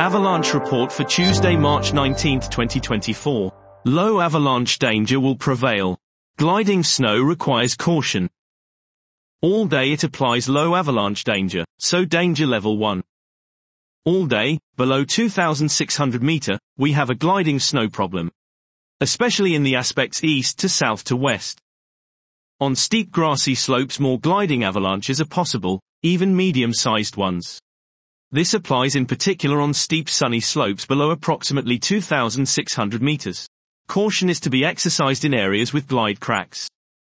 Avalanche report for Tuesday, March 19, 2024. Low avalanche danger will prevail. Gliding snow requires caution. All day it applies low avalanche danger, so danger level 1. All day, below 2,600 meter, we have a gliding snow problem. Especially in the aspects east to south to west. On steep grassy slopes more gliding avalanches are possible, even medium-sized ones. This applies in particular on steep sunny slopes below approximately 2,600 meters. Caution is to be exercised in areas with glide cracks.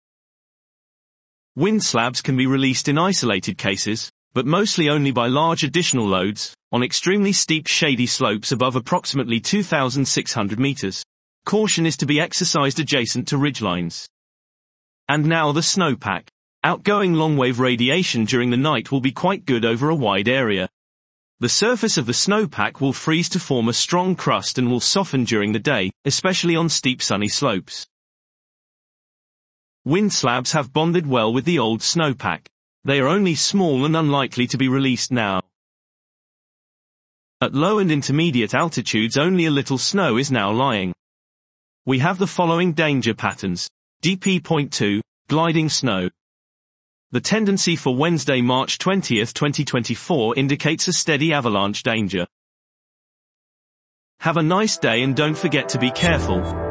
Wind slabs can be released in isolated cases, but mostly only by large additional loads, on extremely steep shady slopes above approximately 2,600 meters. Caution is to be exercised adjacent to ridgelines. And now the snowpack. Outgoing long-wave radiation during the night will be quite good over a wide area. The surface of the snowpack will freeze to form a strong crust and will soften during the day, especially on steep sunny slopes. Wind slabs have bonded well with the old snowpack. They are only small and unlikely to be released now. At low and intermediate altitudes only a little snow is now lying. We have the following danger patterns. DP.2, gliding snow. The tendency for Wednesday, March 20, 2024 indicates a steady avalanche danger. Have a nice day and don't forget to be careful.